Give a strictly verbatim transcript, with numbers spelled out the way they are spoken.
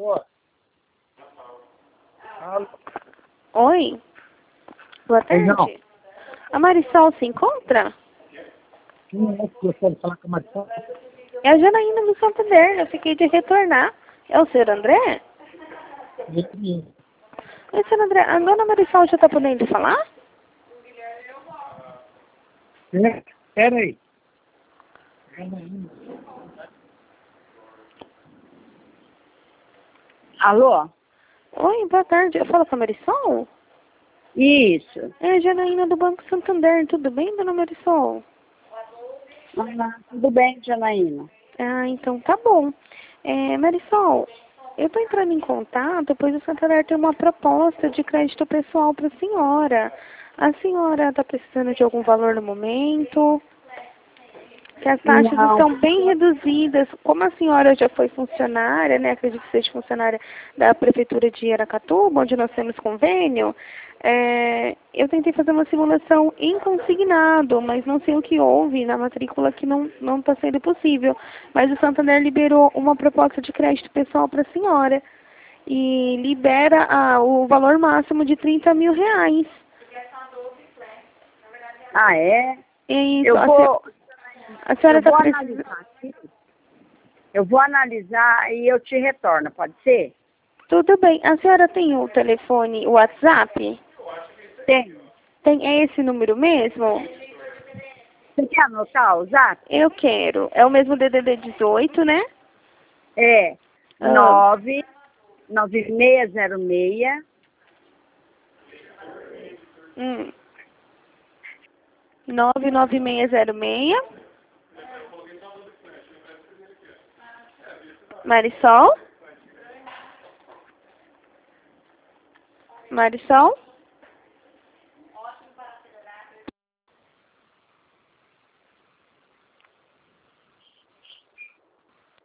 Alô? Alô? Oi. Boa tarde. Não. A Marisol se encontra? Quem é que gostaria de falar com a Marisol? É a Janaína do Santander. Eu fiquei de retornar. É o senhor André? Ele. Oi, senhor André. A dona Marisol já está podendo falar? É, peraí. Alô? Oi, boa tarde. Eu falo com a Marisol? Isso. É a Janaína do Banco Santander. Tudo bem, dona Marisol? Ah, tudo bem, Janaína? Ah, então tá bom. É, Marisol, eu tô entrando em contato, pois o Santander tem uma proposta de crédito pessoal para a senhora. A senhora está precisando de algum valor no momento? Que as taxas Não. estão bem reduzidas. Como a senhora já foi funcionária, né? Acredito que seja funcionária da Prefeitura de Aracatuba, onde nós temos convênio, é, eu tentei fazer uma simulação em consignado, mas não sei o que houve na matrícula que não não está sendo possível. Mas o Santander liberou uma proposta de crédito pessoal para a senhora e libera a, o valor máximo de trinta mil reais. Ah, é? É isso. Eu A, vou, se- a senhora eu está vou precisando... analisar aqui. Eu vou analisar e eu te retorno, pode ser? Tudo bem. A senhora tem o telefone, o WhatsApp? Tem. Tem, é esse número mesmo? Você quer anotar o zap? Eu quero. É o mesmo D D D dezoito, né? É. Ah. nove nove seis zero seis Hum. nove nove seis zero seis. Marisol? Marisol?